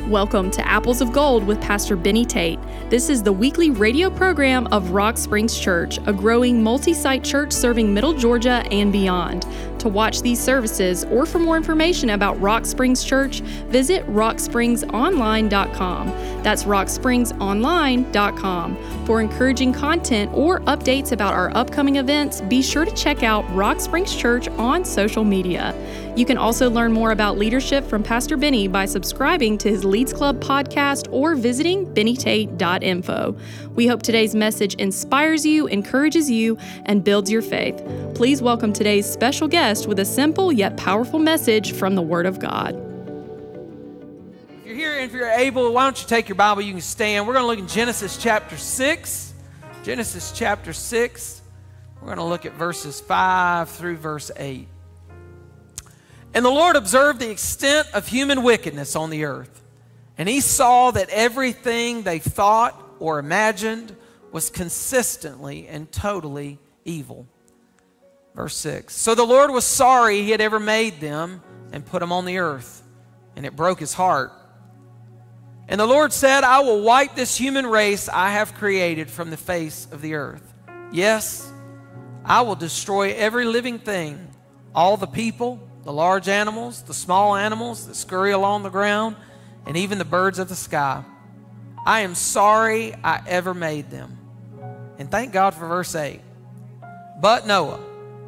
Welcome to Apples of Gold with Pastor Benny Tate. This is the weekly radio program of Rock Springs Church, a growing multi-site church serving Middle Georgia and beyond. To watch these services or for more information about Rock Springs Church, visit rockspringsonline.com. That's rockspringsonline.com. For encouraging content or updates about our upcoming events, be sure to check out Rock Springs Church on social media. You can also learn more about leadership from Pastor Benny by subscribing to his Leads Club podcast or visiting bennytate.info. We hope today's message inspires you, encourages you, and builds your faith. Please welcome today's special guest with a simple yet powerful message from the Word of God. If you're here and if you're able, why don't you take your Bible, you can stand. We're going to look in Genesis chapter 6. Genesis chapter 6. We're going to look at verses 5 through verse 8. And the Lord observed the extent of human wickedness on the earth, and he saw that everything they thought or imagined was consistently and totally evil. Verse 6. So the Lord was sorry he had ever made them and put them on the earth, and it broke his heart. And the Lord said, I will wipe this human race I have created from the face of the earth. Yes, I will destroy every living thing, all the people, the large animals, the small animals that scurry along the ground, and even the birds of the sky. I am sorry I ever made them. And thank God for verse 8. But Noah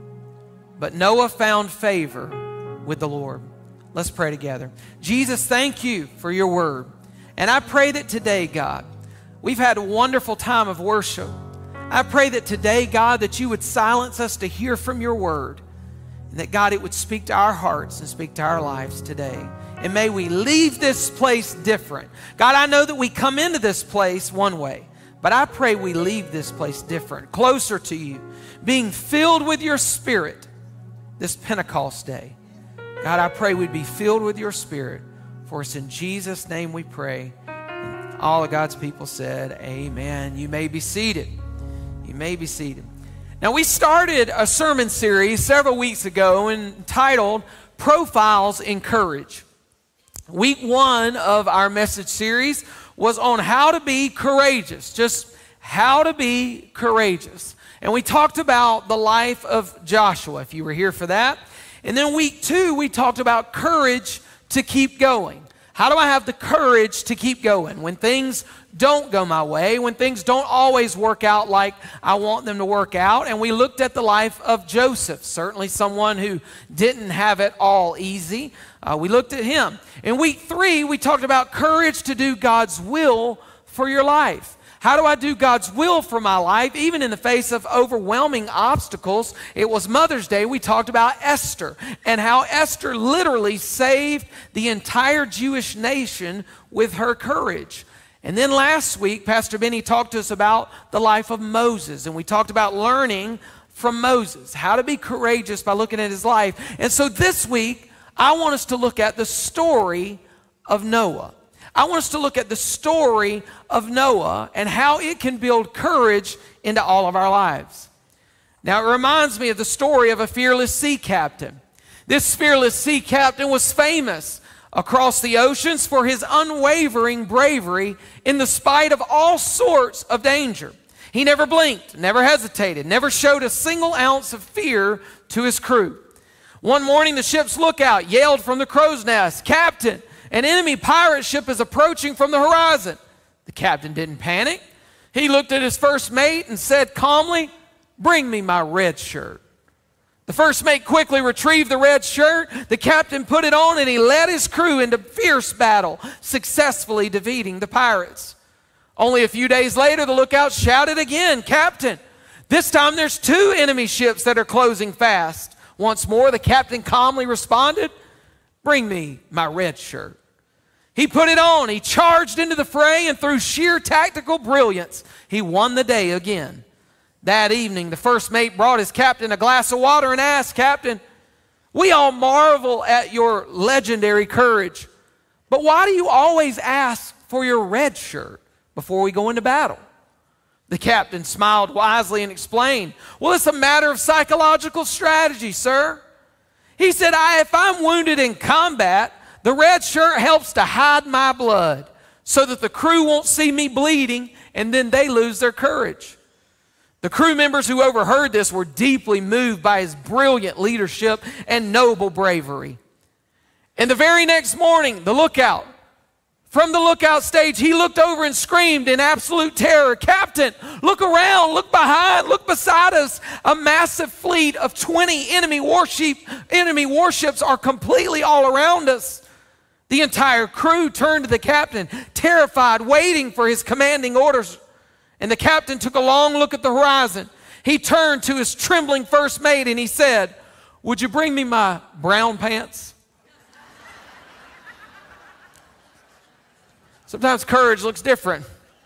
found favor with the Lord. Let's pray together. Jesus, thank you for your word. And I pray that today, God, we've had a wonderful time of worship. I pray that today, God, that you would silence us to hear from your word. And that, God, it would speak to our hearts and speak to our lives today. And may we leave this place different. God, I know that we come into this place one way, but I pray we leave this place different, closer to you, being filled with your Spirit this Pentecost day. God, I pray we'd be filled with your Spirit. For it's in Jesus' name we pray. And all of God's people said, amen. You may be seated. You may be seated. Now, we started a sermon series several weeks ago entitled Profiles in Courage. Week 1 of our message series was on how to be courageous, just how to be courageous. And we talked about the life of Joshua, if you were here for that. And then week 2, we talked about courage to keep going. How do I have the courage to keep going when things don't go my way, when things don't always work out like I want them to work out? And we looked at the life of Joseph, certainly someone who didn't have it all easy. We looked at him. In week 3, we talked about courage to do God's will for your life. How do I do God's will for my life, even in the face of overwhelming obstacles? It was Mother's Day. We talked about Esther and how Esther literally saved the entire Jewish nation with her courage. And then last week, Pastor Benny talked to us about the life of Moses, and we talked about learning from Moses, how to be courageous by looking at his life. And so this week, I want us to look at the story of Noah. I want us to look at the story of Noah and how it can build courage into all of our lives. Now, it reminds me of the story of a fearless sea captain. This fearless sea captain was famous across the oceans for his unwavering bravery in the spite of all sorts of danger. He never blinked, never hesitated, never showed a single ounce of fear to his crew. One morning, the ship's lookout yelled from the crow's nest, "Captain, an enemy pirate ship is approaching from the horizon." The captain didn't panic. He looked at his first mate and said calmly, "Bring me my red shirt." The first mate quickly retrieved the red shirt. The captain put it on and he led his crew into fierce battle, successfully defeating the pirates. Only a few days later, the lookout shouted again, "Captain, this time there's 2 enemy ships that are closing fast." Once more, the captain calmly responded, "Bring me my red shirt." He put it on, he charged into the fray, and through sheer tactical brilliance, he won the day again. That evening, the first mate brought his captain a glass of water and asked, "Captain, we all marvel at your legendary courage, but why do you always ask for your red shirt before we go into battle?" The captain smiled wisely and explained, "Well, it's a matter of psychological strategy, sir." He said, if I'm wounded in combat, The red shirt helps to hide my blood so that the crew won't see me bleeding and then they lose their courage. The crew members who overheard this were deeply moved by his brilliant leadership and noble bravery. And the very next morning, from the lookout stage, he looked over and screamed in absolute terror, "Captain, look around, look behind, look beside us. A massive fleet of 20 enemy warships are completely all around us." The entire crew turned to the captain, terrified, waiting for his commanding orders. And the captain took a long look at the horizon. He turned to his trembling first mate and he said, "Would you bring me my brown pants?" Sometimes courage looks different.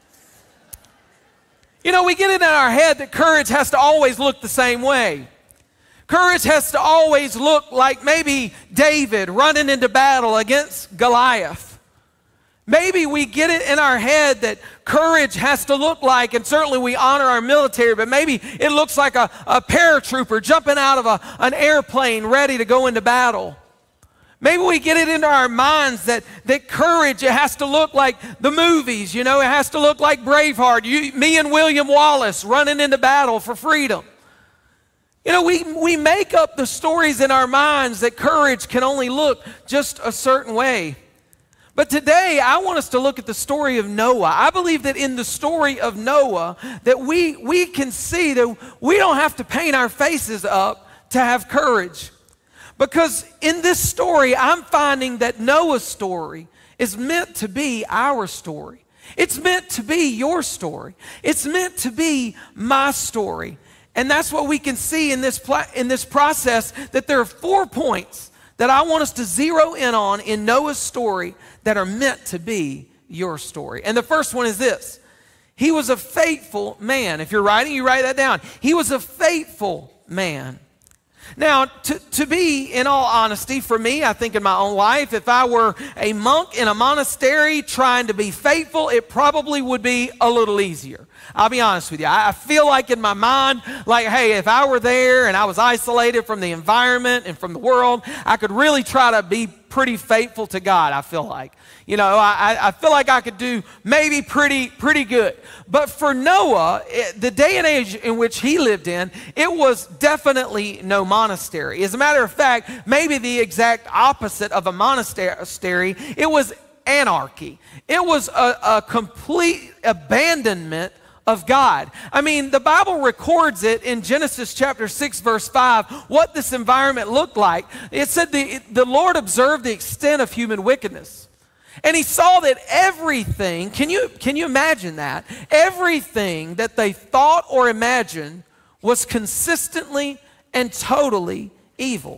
You know, we get it in our head that courage has to always look the same way. Courage has to always look like maybe David running into battle against Goliath. Maybe we get it in our head that courage has to look like, and certainly we honor our military, but maybe it looks like a paratrooper jumping out of an airplane ready to go into battle. Maybe we get it into our minds that courage, it has to look like the movies, you know, it has to look like Braveheart, me and William Wallace running into battle for freedom. You know, we make up the stories in our minds that courage can only look just a certain way. But today, I want us to look at the story of Noah. I believe that in the story of Noah, that we can see that we don't have to paint our faces up to have courage. Because in this story, I'm finding that Noah's story is meant to be our story. It's meant to be your story. It's meant to be my story. And that's what we can see in this process, that there are 4 points that I want us to zero in on in Noah's story that are meant to be your story. And the first one is this: he was a faithful man. If you're writing, you write that down. He was a faithful man. Now, to be, in all honesty, for me, I think in my own life, if I were a monk in a monastery trying to be faithful, it probably would be a little easier. I'll be honest with you. I feel like in my mind, like, hey, if I were there and I was isolated from the environment and from the world, I could really try to be pretty faithful to God, I feel like. You know, I feel like I could do maybe pretty good. But for Noah, the day and age in which he lived in, it was definitely no monastery. As a matter of fact, maybe the exact opposite of a monastery, it was anarchy. It was a complete abandonment of God. I mean, the Bible records it in Genesis chapter 6, verse 5, what this environment looked like. It said the Lord observed the extent of human wickedness. And he saw that everything, can you imagine that? Everything that they thought or imagined was consistently and totally evil.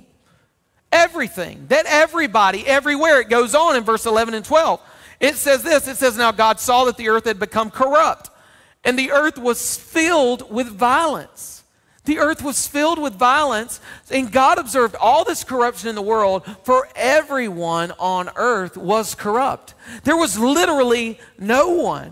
Everything, that everybody, everywhere. It goes on in verse 11 and 12. It says this, it says, "Now God saw that the earth had become corrupt, and the earth was filled with violence." The earth was filled with violence, and God observed all this corruption in the world, for everyone on earth was corrupt. There was literally no one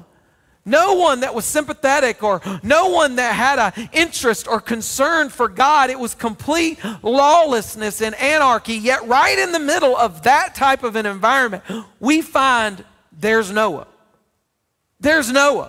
that was sympathetic, or no one that had an interest or concern for God. It was complete lawlessness and anarchy. Yet right in the middle of that type of an environment, we find there's Noah. There's Noah.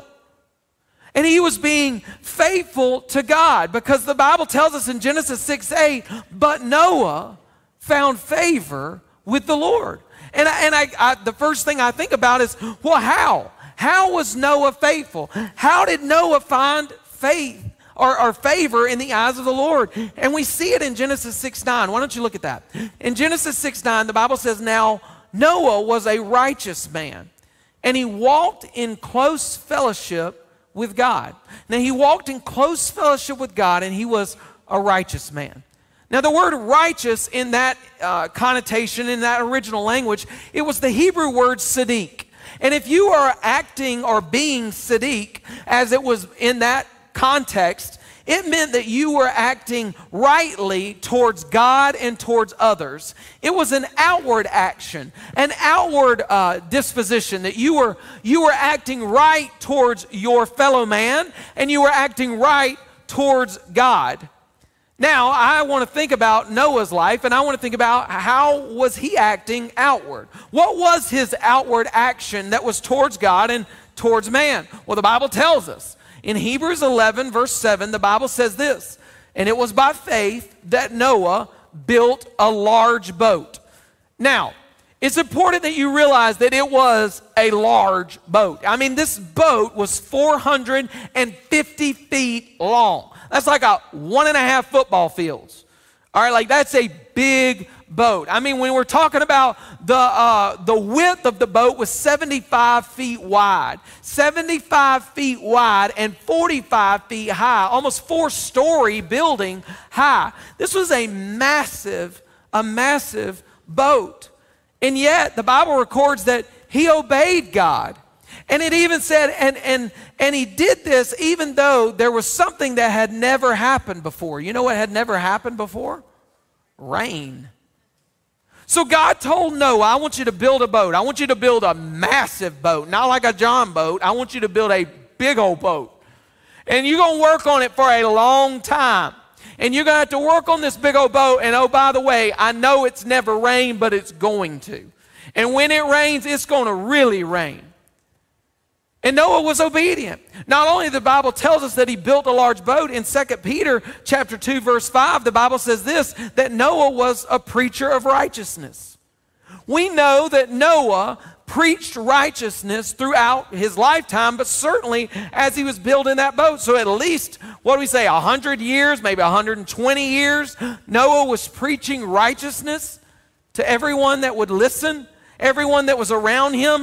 And he was being faithful to God, because the Bible tells us in Genesis 6:8, but Noah found favor with the Lord. And the first thing I think about is, well, how? How was Noah faithful? How did Noah find faith or favor in the eyes of the Lord? And we see it in Genesis 6:9. Why don't you look at that? In Genesis 6:9, the Bible says, "Now Noah was a righteous man, and he walked in close fellowship with God." Now, he walked in close fellowship with God, and he was a righteous man. Now, the word righteous in that connotation, in that original language, it was the Hebrew word Sadiq. And if you are acting or being Sadiq, as it was in that context, it meant that you were acting rightly towards God and towards others. It was an outward action, an outward disposition, that you were acting right towards your fellow man, and you were acting right towards God. Now, I want to think about Noah's life, and I want to think about how was he acting outward. What was his outward action that was towards God and towards man? Well, the Bible tells us. In Hebrews 11, verse 7, the Bible says this, and it was by faith that Noah built a large boat. Now, it's important that you realize that it was a large boat. I mean, this boat was 450 feet long. That's like a 1.5 football fields. All right, like that's a big boat. I mean, when we're talking about the width of the boat was 75 feet wide. 75 feet wide and 45 feet high, almost 4-story building high. This was a massive boat. And yet, the Bible records that he obeyed God. And it even said, and he did this even though there was something that had never happened before. You know what had never happened before? Rain. So God told Noah, I want you to build a boat. I want you to build a massive boat, not like a John boat. I want you to build a big old boat. And you're going to work on it for a long time. And you're going to have to work on this big old boat. And oh, by the way, I know it's never rained, but it's going to. And when it rains, it's going to really rain. And Noah was obedient. Not only the Bible tells us that he built a large boat, in 2 Peter chapter 2, verse 5, the Bible says this, that Noah was a preacher of righteousness. We know that Noah preached righteousness throughout his lifetime, but certainly as he was building that boat. So at least, what do we say, 100 years, maybe 120 years, Noah was preaching righteousness to everyone that would listen. Everyone that was around him,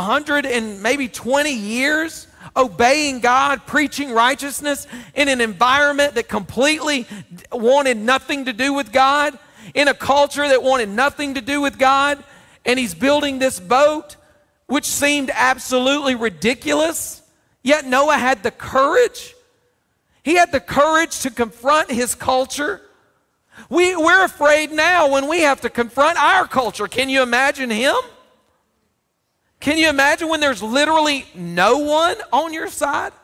120 years, obeying God, preaching righteousness in an environment that completely wanted nothing to do with God, in a culture that wanted nothing to do with God, and he's building this boat, which seemed absolutely ridiculous, yet Noah had the courage. He had the courage to confront his culture. We're afraid now when we have to confront our culture. Can you imagine him? Can you imagine when there's literally no one on your side?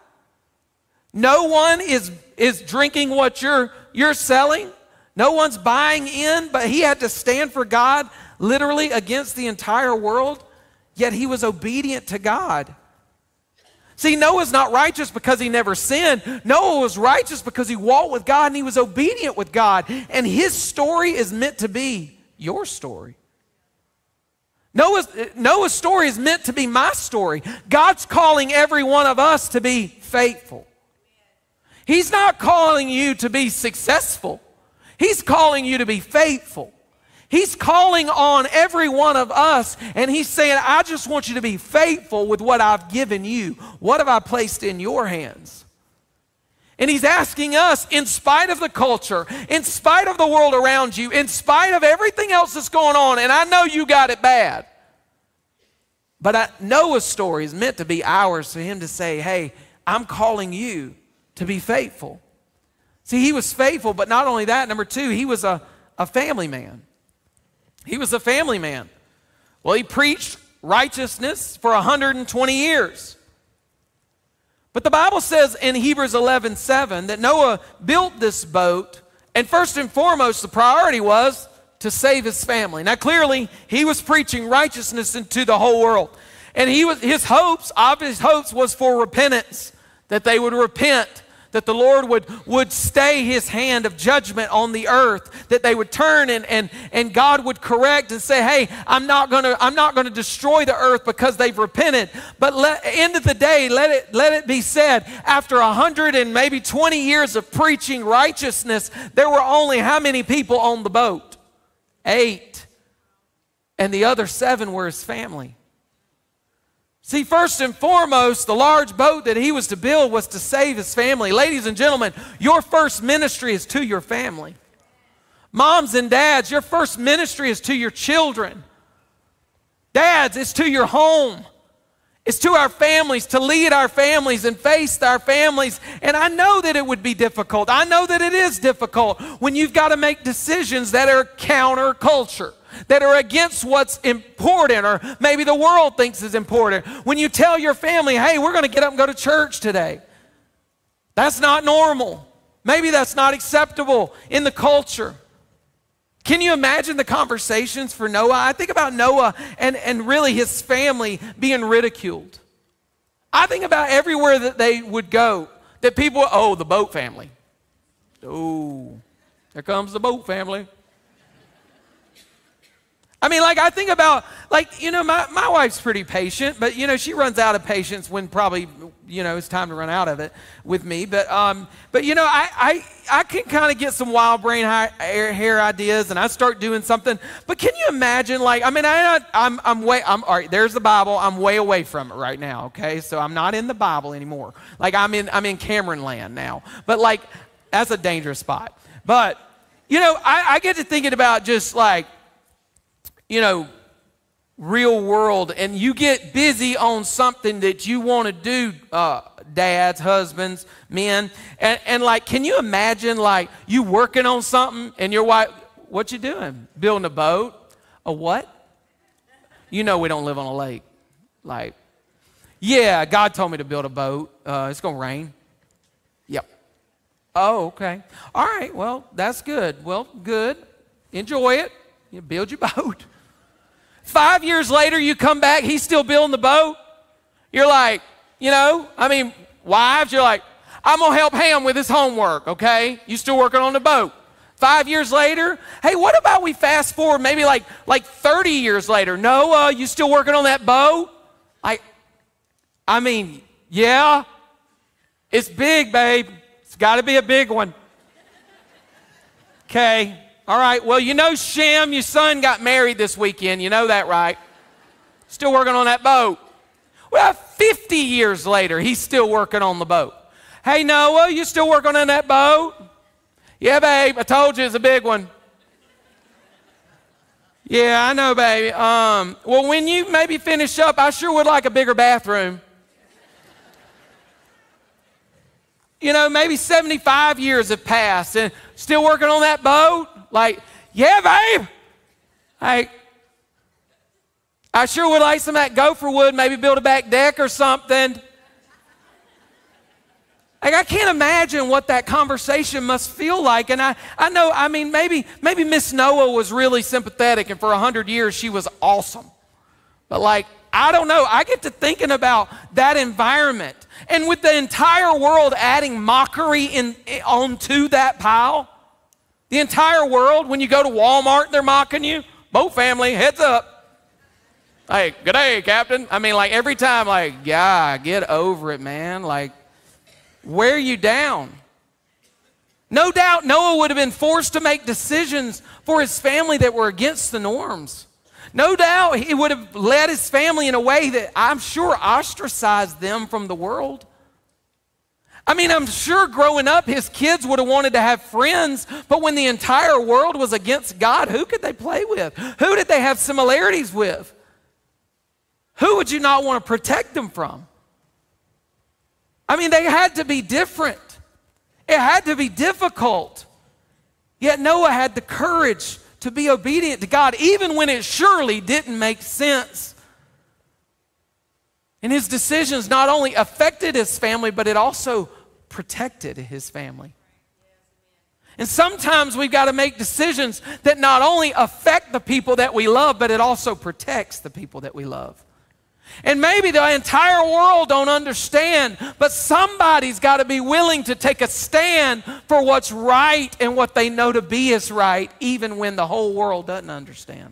No one is drinking what you're selling. No one's buying in, but he had to stand for God literally against the entire world, yet he was obedient to God. See, Noah's not righteous because he never sinned. Noah was righteous because he walked with God and he was obedient with God. And his story is meant to be your story. Noah's story is meant to be my story. God's calling every one of us to be faithful. He's not calling you to be successful. He's calling you to be faithful. He's calling on every one of us, and he's saying, I just want you to be faithful with what I've given you. What have I placed in your hands? And he's asking us, in spite of the culture, in spite of the world around you, in spite of everything else that's going on, and I know you got it bad, but Noah's story is meant to be ours, for him to say, hey, I'm calling you to be faithful. See, he was faithful, but not only that, number two, he was a family man. He was a family man. Well, he preached righteousness for 120 years. But the Bible says in Hebrews 11:7 that Noah built this boat, and first and foremost, the priority was to save his family. Now, clearly, he was preaching righteousness into the whole world. And his obvious hopes was for repentance, that they would repent, that the Lord would stay his hand of judgment on the earth, that they would turn and God would correct and say, hey, I'm not gonna destroy the earth because they've repented. But end of the day, let it be said, after 100 and maybe 20 years of preaching righteousness, there were only how many people on the boat? 8. And the other 7 were his family. See, first and foremost, the large boat that he was to build was to save his family. Ladies and gentlemen, your first ministry is to your family. Moms and dads, your first ministry is to your children. Dads, it's to your home. It's to our families, to lead our families and face our families. And I know that it would be difficult. I know that it is difficult when you've got to make decisions that are counterculture, that are against what's important or maybe the world thinks is important. When you tell your family, hey, we're going to get up and go to church today. That's not normal. Maybe that's not acceptable in the culture. Can you imagine the conversations for Noah? I think about Noah and really his family being ridiculed. I think about everywhere that they would go, that people, oh, the boat family. Oh, there comes the boat family. I mean, like, I think about, like, you know, my wife's pretty patient, but, you know, she runs out of patience when probably, you know, it's time to run out of it with me. But you know, I can kind of get some wild brain hair ideas, and I start doing something. But can you imagine, like, I mean, I'm all right, there's the Bible. I'm way away from it right now, okay? So I'm not in the Bible anymore. Like, I'm in Cameron land now. But, like, that's a dangerous spot. But, you know, I get to thinking about just, like, you know, real world, and you get busy on something that you want to do, dads, husbands, men, and like, can you imagine, like, you working on something and your wife, what you doing? Building a boat? A what? You know we don't live on a lake. Like, yeah, God told me to build a boat. It's going to rain. Yep. Oh, okay. All right, well, that's good. Well, good. Enjoy it. You build your boat. 5 years later, you come back, he's still building the boat. You're like, you know, I mean, wives, you're like, I'm going to help Ham with his homework, okay? You still working on the boat. 5 years later, hey, what about we fast forward maybe like 30 years later? Noah, you still working on that boat? I mean, yeah, it's big, babe. It's got to be a big one. Okay. All right, well, you know, Shem, your son got married this weekend. You know that, right? Still working on that boat. Well, 50 years later, he's still working on the boat. Hey, Noah, you still working on that boat? Yeah, babe, I told you it's a big one. Yeah, I know, baby. Well, when you maybe finish up, I sure would like a bigger bathroom. You know, maybe 75 years have passed and still working on that boat? Like, yeah, babe. Like, I sure would like some of that gopher wood, maybe build a back deck or something. Like, I can't imagine what that conversation must feel like. And I know, I mean, maybe Miss Noah was really sympathetic, and for 100 years she was awesome. But, like, I don't know. I get to thinking about that environment. And with the entire world adding mockery onto that pile, the entire world, when you go to Walmart, they're mocking you. Boat family, heads up. Hey, good day, Captain. I mean, like, every time, like, yeah, get over it, man. Like, wear you down. No doubt Noah would have been forced to make decisions for his family that were against the norms. No doubt he would have led his family in a way that I'm sure ostracized them from the world. I mean, I'm sure growing up, his kids would have wanted to have friends, but when the entire world was against God, who could they play with? Who did they have similarities with? Who would you not want to protect them from? I mean, they had to be different. It had to be difficult. Yet Noah had the courage to be obedient to God, even when it surely didn't make sense. And his decisions not only affected his family, but it also protected his family. And sometimes we've got to make decisions that not only affect the people that we love, but it also protects the people that we love. And maybe the entire world don't understand, but somebody's got to be willing to take a stand for what's right and what they know to be is right, even when the whole world doesn't understand.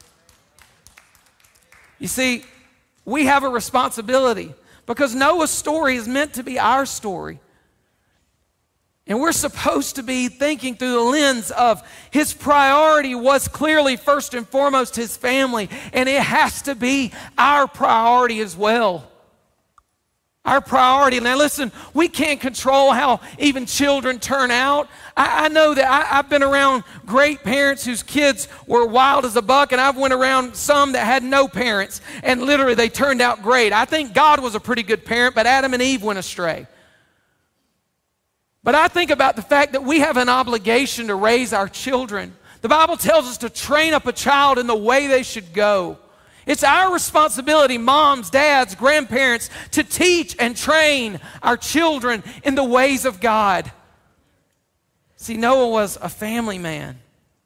You see, we have a responsibility because Noah's story is meant to be our story. And we're supposed to be thinking through the lens of his priority was clearly first and foremost his family, and it has to be our priority as well. Our priority. Now listen, we can't control how even children turn out. I know that I've been around great parents whose kids were wild as a buck, and I've went around some that had no parents, and literally they turned out great. I think God was a pretty good parent, but Adam and Eve went astray. But I think about the fact that we have an obligation to raise our children. The Bible tells us to train up a child in the way they should go. It's our responsibility, moms, dads, grandparents, to teach and train our children in the ways of God. See, Noah was a family man.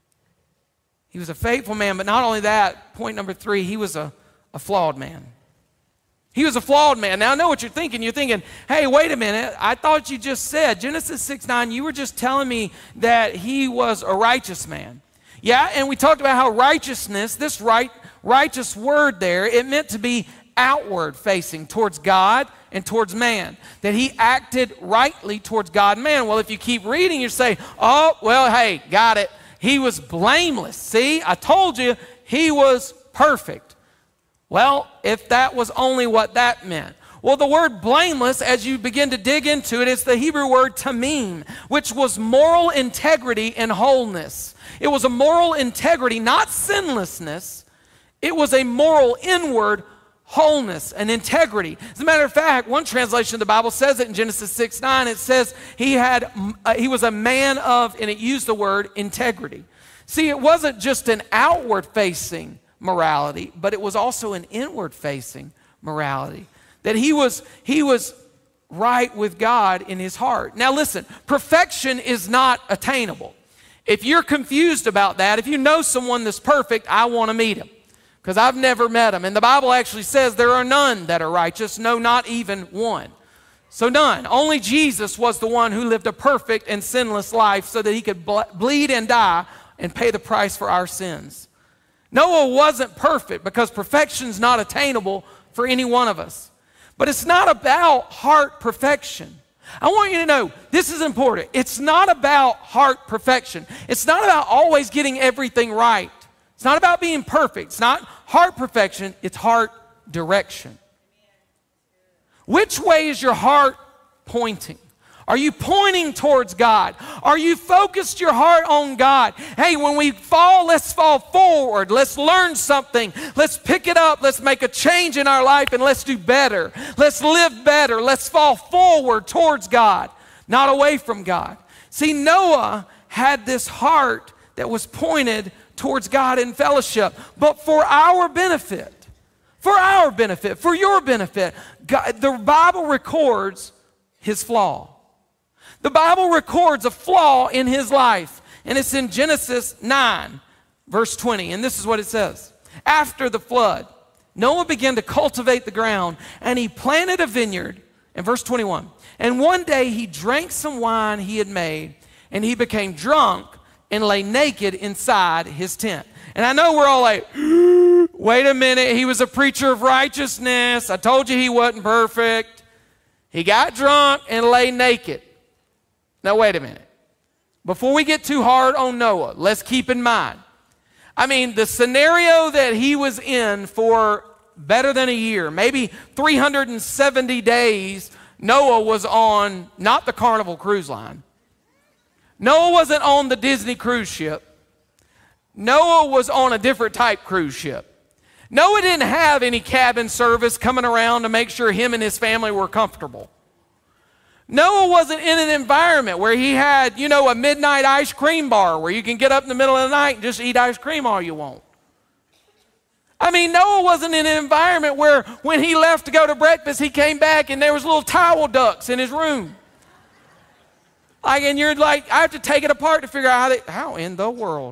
He was a faithful man, but not only that, point number 3, he was a flawed man. He was a flawed man. Now, I know what you're thinking. You're thinking, hey, wait a minute. I thought you just said, Genesis 6:9, you were just telling me that he was a righteous man. Yeah, and we talked about how righteousness, this righteous word there, it meant to be outward facing towards God and towards man. That he acted rightly towards God and man. Well, if you keep reading, you say, oh, well, hey, got it. He was blameless. See, I told you he was perfect. Well, if that was only what that meant. Well, the word blameless, as you begin to dig into it, is the Hebrew word tamim, which was moral integrity and wholeness. It was a moral integrity, not sinlessness. It was a moral inward wholeness and integrity. As a matter of fact, one translation of the Bible says it in Genesis 6:9. It says he was a man of, and it used the word integrity. See, it wasn't just an outward-facing morality, but it was also an inward-facing morality. That he was right with God in his heart. Now listen, perfection is not attainable. If you're confused about that, if you know someone that's perfect, I want to meet him. Because I've never met him. And the Bible actually says there are none that are righteous, no, not even one. So none. Only Jesus was the one who lived a perfect and sinless life so that he could bleed and die and pay the price for our sins. Noah wasn't perfect because perfection's not attainable for any one of us. But it's not about heart perfection. I want you to know, this is important. It's not about heart perfection. It's not about always getting everything right. It's not about being perfect. It's not heart perfection. It's heart direction. Which way is your heart pointing? Are you pointing towards God? Are you focused your heart on God? Hey, when we fall, let's fall forward. Let's learn something. Let's pick it up. Let's make a change in our life and let's do better. Let's live better. Let's fall forward towards God, not away from God. See, Noah had this heart that was pointed towards God in fellowship, but for our benefit, for your benefit. God, the Bible records his flaw. The Bible records a flaw in his life, and it's in Genesis 9, verse 20, and this is what it says. After the flood, Noah began to cultivate the ground, and he planted a vineyard, in verse 21, and one day he drank some wine he had made, and he became drunk and lay naked inside his tent. And I know we're all like, wait a minute, he was a preacher of righteousness. I told you he wasn't perfect. He got drunk and lay naked. Now, wait a minute. Before we get too hard on Noah, let's keep in mind, the scenario that he was in for better than a year, maybe 370 days, Noah was on not the Carnival Cruise Line. Noah wasn't on the Disney cruise ship. Noah was on a different type cruise ship. Noah didn't have any cabin service coming around to make sure him and his family were comfortable. Noah wasn't in an environment where he had, a midnight ice cream bar where you can get up in the middle of the night and just eat ice cream all you want. Noah wasn't in an environment where when he left to go to breakfast, he came back and there was little towel ducks in his room. And you're like, I have to take it apart to figure out how in the world.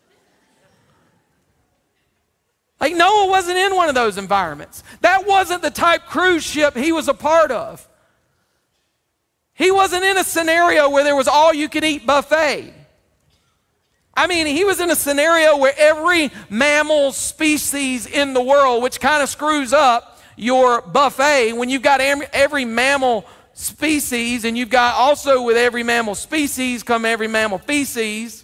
Noah wasn't in one of those environments. That wasn't the type cruise ship he was a part of. He wasn't in a scenario where there was all-you-can-eat buffet. He was in a scenario where every mammal species in the world, which kind of screws up your buffet, when you've got every mammal species, and you've got also with every mammal species come every mammal feces.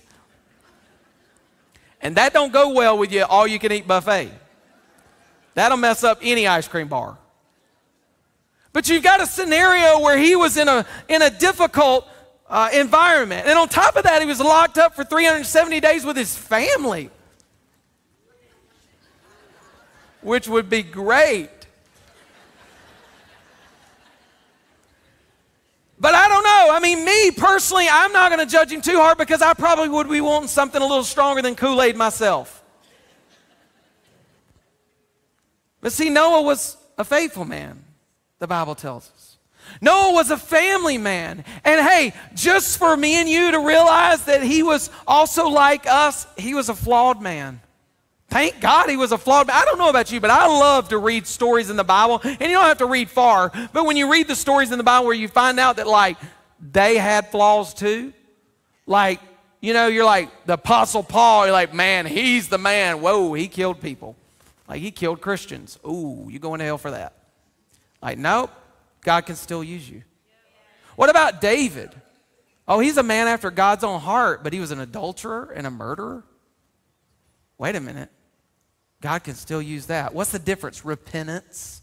And that don't go well with you all-you-can-eat buffet. That'll mess up any ice cream bar. But you've got a scenario where he was in a difficult environment. And on top of that, he was locked up for 370 days with his family, which would be great. But I don't know. Me personally, I'm not going to judge him too hard because I probably would be wanting something a little stronger than Kool-Aid myself. But see, Noah was a faithful man, the Bible tells us. Noah was a family man. And hey, just for me and you to realize that he was also like us, he was a flawed man. Thank God he was a flawed man. I don't know about you, but I love to read stories in the Bible. And you don't have to read far, but when you read the stories in the Bible where you find out that like they had flaws too, like, you know, you're like the Apostle Paul, you're like, man, he's the man. Whoa, he killed people. Like he killed Christians. Ooh, you going to hell for that. Like, nope, God can still use you. What about David? Oh, he's a man after God's own heart, but he was an adulterer and a murderer. Wait a minute. God can still use that. What's the difference? Repentance.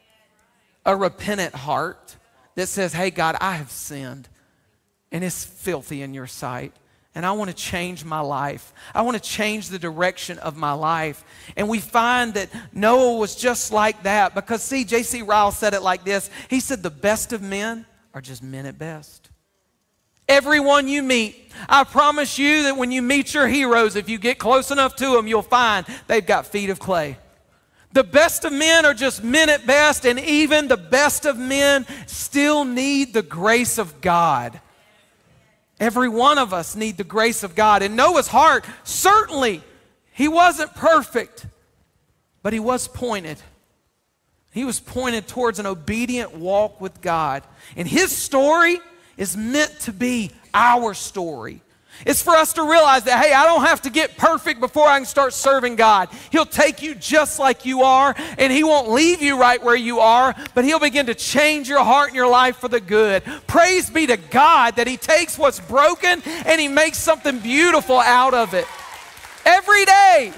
A repentant heart that says, hey, God, I have sinned and it's filthy in your sight. And I want to change my life. I want to change the direction of my life. And we find that Noah was just like that because, see, J.C. Ryle said it like this. He said, the best of men are just men at best. Everyone you meet, I promise you that when you meet your heroes, if you get close enough to them, you'll find they've got feet of clay. The best of men are just men at best, and even the best of men still need the grace of God. Every one of us need the grace of God. In Noah's heart, certainly, he wasn't perfect, but he was pointed. He was pointed towards an obedient walk with God. And his story is meant to be our story. It's for us to realize that, hey, I don't have to get perfect before I can start serving God. He'll take you just like you are, and he won't leave you right where you are, but he'll begin to change your heart and your life for the good. Praise be to God that he takes what's broken and he makes something beautiful out of it. Every day.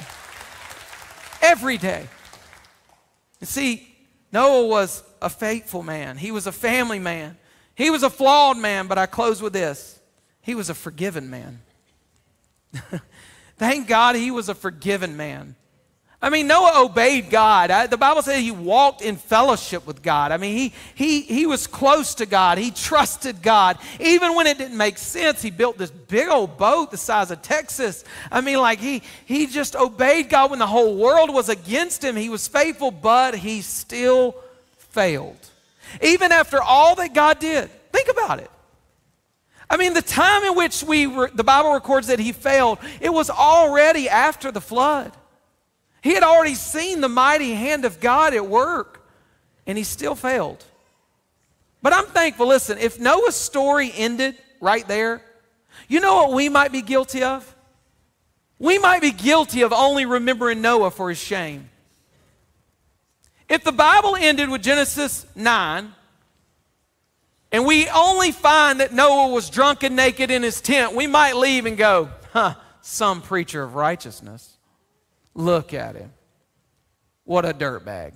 Every day. And see, Noah was a faithful man. He was a family man. He was a flawed man, but I close with this. He was a forgiven man. Thank God he was a forgiven man. I mean, Noah obeyed God. The Bible says he walked in fellowship with God. I mean, he was close to God. He trusted God. Even when it didn't make sense, he built this big old boat the size of Texas. I mean, like he just obeyed God when the whole world was against him. He was faithful, but he still failed. Even after all that God did. Think about it. I mean, the time in which the Bible records that he failed, it was already after the flood. He had already seen the mighty hand of God at work, and he still failed. But I'm thankful, listen, if Noah's story ended right there, you know what we might be guilty of? We might be guilty of only remembering Noah for his shame. If the Bible ended with Genesis 9, and we only find that Noah was drunk and naked in his tent, we might leave and go, some preacher of righteousness. Look at him. What a dirtbag.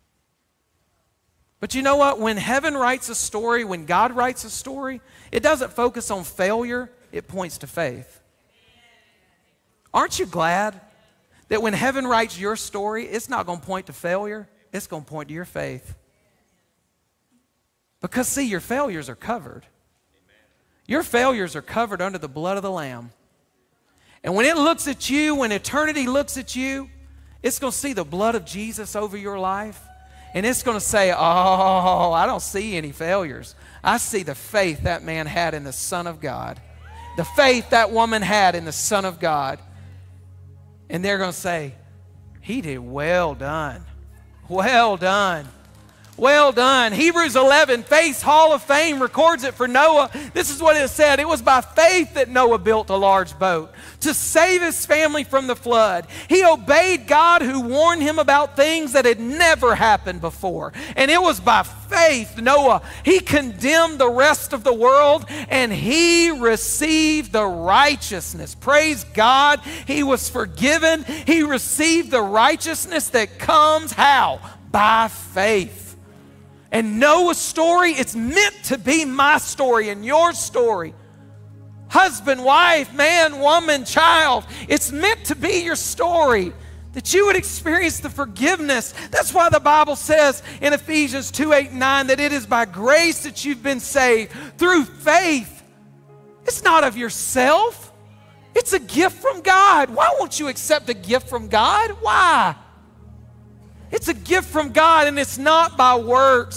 But you know what? When heaven writes a story, when God writes a story, it doesn't focus on failure, it points to faith. Aren't you glad that when heaven writes your story, it's not going to point to failure, it's going to point to your faith? Because, see, your failures are covered. Your failures are covered under the blood of the Lamb. And when it looks at you, when eternity looks at you, it's going to see the blood of Jesus over your life. And it's going to say, oh, I don't see any failures. I see the faith that man had in the Son of God. The faith that woman had in the Son of God. And they're going to say, he did well done. Well done. Well done. Hebrews 11, Faith's Hall of Fame records it for Noah. This is what it said. It was by faith that Noah built a large boat to save his family from the flood. He obeyed God who warned him about things that had never happened before. And it was by faith, Noah, he condemned the rest of the world and he received the righteousness. Praise God. He was forgiven. He received the righteousness that comes how? By faith. And Noah's story, it's meant to be my story and your story. Husband, wife, man, woman, child. It's meant to be your story. That you would experience the forgiveness. That's why the Bible says in Ephesians 2:8-9 that it is by grace that you've been saved through faith. It's not of yourself. It's a gift from God. Why won't you accept a gift from God? Why? It's a gift from God, and it's not by works.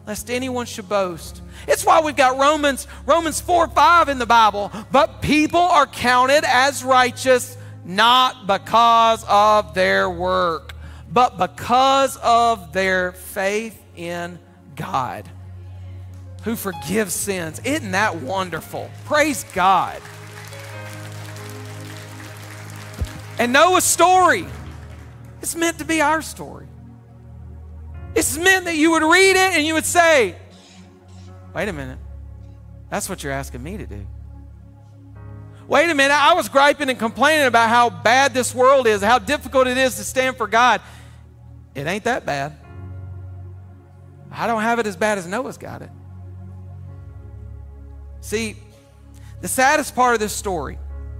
lest anyone should boast. It's why we've got Romans 4:5 in the Bible. But people are counted as righteous not because of their work, but because of their faith in God, who forgives sins. Isn't that wonderful? Praise God. And Noah's story, it's meant to be our story. It's meant that you would read it and you would say, wait a minute, that's what you're asking me to do. Wait a minute, I was griping and complaining about how bad this world is, how difficult it is to stand for God. It ain't that bad. I don't have it as bad as Noah's got it. See, the saddest part of this story,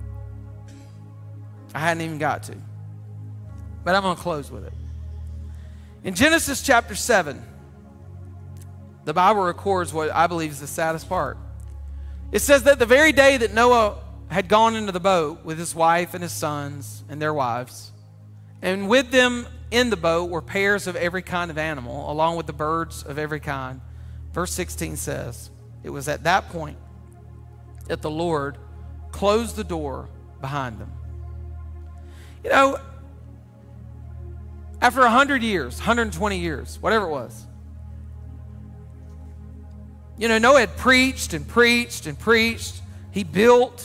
I hadn't even got to, but I'm going to close with it. In Genesis chapter 7, the Bible records what I believe is the saddest part. It says that the very day that Noah had gone into the boat with his wife and his sons and their wives, and with them in the boat were pairs of every kind of animal, along with the birds of every kind. Verse 16 says, it was at that point that the Lord closed the door behind them. You know, after 100 years, 120 years, whatever it was, you know, Noah had preached and preached and preached. He built.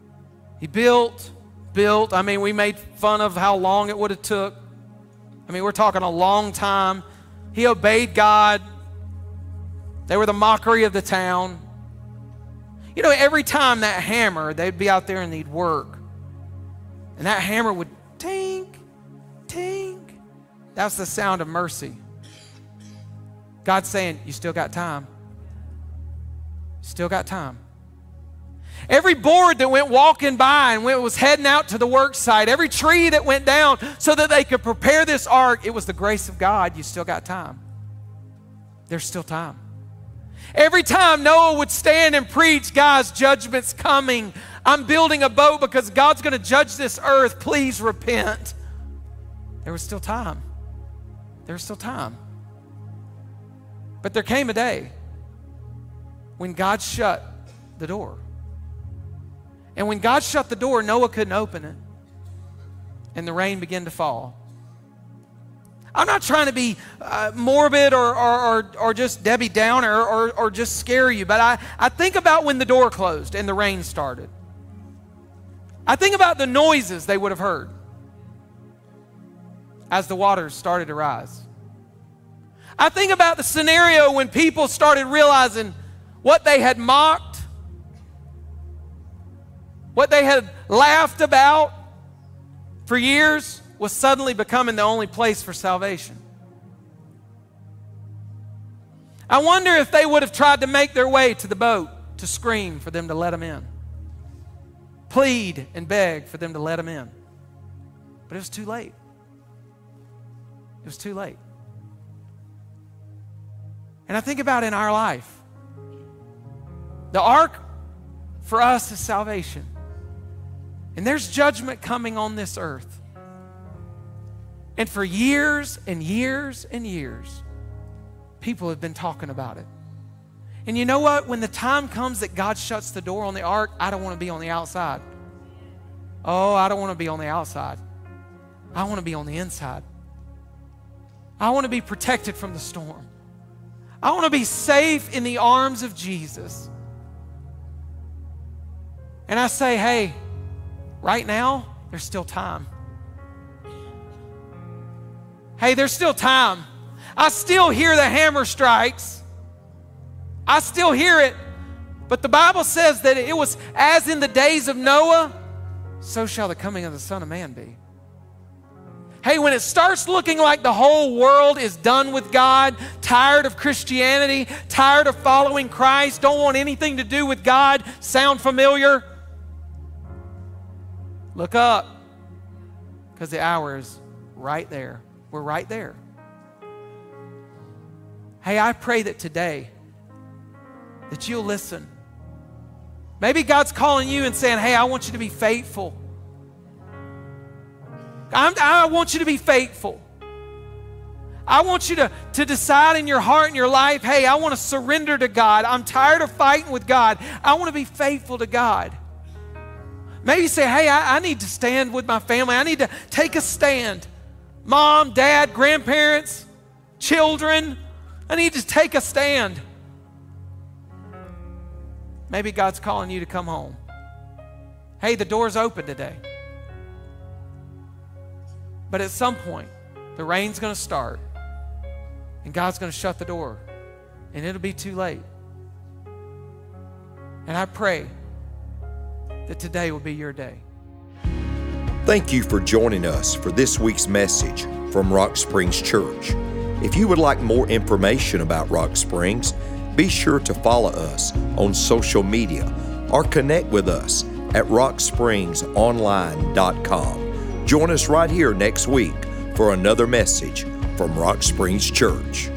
I mean, we made fun of how long it would have took. I mean, we're talking a long time. He obeyed God. They were the mockery of the town. You know, every time that hammer, they'd be out there and they'd work. And that hammer would tink, tink. That's the sound of mercy. God's saying, you still got time. Still got time. Every board that went walking by and was heading out to the work site, every tree that went down so that they could prepare this ark, it was the grace of God. You still got time. There's still time. Every time Noah would stand and preach, guys, judgment's coming. I'm building a boat because God's going to judge this earth. Please repent. There was still time. There was still time. But there came a day when God shut the door. And when God shut the door, Noah couldn't open it. And the rain began to fall. I'm not trying to be morbid or just Debbie Downer or just scare you, but I think about when the door closed and the rain started. I think about the noises they would have heard as the waters started to rise. I think about the scenario when people started realizing what they had mocked, what they had laughed about for years was suddenly becoming the only place for salvation. I wonder if they would have tried to make their way to the boat to scream for them to let them in, plead and beg for them to let them in. But it was too late. It was too late. And I think about in our life, the ark for us is salvation. And there's judgment coming on this earth. And for years and years and years, people have been talking about it. And you know what? When the time comes that God shuts the door on the ark, I don't want to be on the outside. Oh, I don't want to be on the outside. I want to be on the inside. I want to be protected from the storm. I want to be safe in the arms of Jesus. And I say, hey, right now, there's still time. Hey, there's still time. I still hear the hammer strikes. I still hear it. But the Bible says that it was as in the days of Noah, so shall the coming of the Son of Man be. Hey, when it starts looking like the whole world is done with God, tired of Christianity, tired of following Christ, don't want anything to do with God, sound familiar? Look up, because the hour is right there. We're right there. Hey, I pray that today that you'll listen. Maybe God's calling you and saying, hey, I want you to be faithful. I want you to be faithful. I want you to decide in your heart and your life, hey, I want to surrender to God. I'm tired of fighting with God. I want to be faithful to God. Maybe you say, hey, I need to stand with my family. I need to take a stand. Mom, dad, grandparents, children, I need to take a stand. Maybe God's calling you to come home. Hey, the door's open today. But at some point, the rain's going to start, and God's going to shut the door, and it'll be too late. And I pray that today will be your day. Thank you for joining us for this week's message from Rock Springs Church. If you would like more information about Rock Springs, be sure to follow us on social media or connect with us at rockspringsonline.com. Join us right here next week for another message from Rock Springs Church.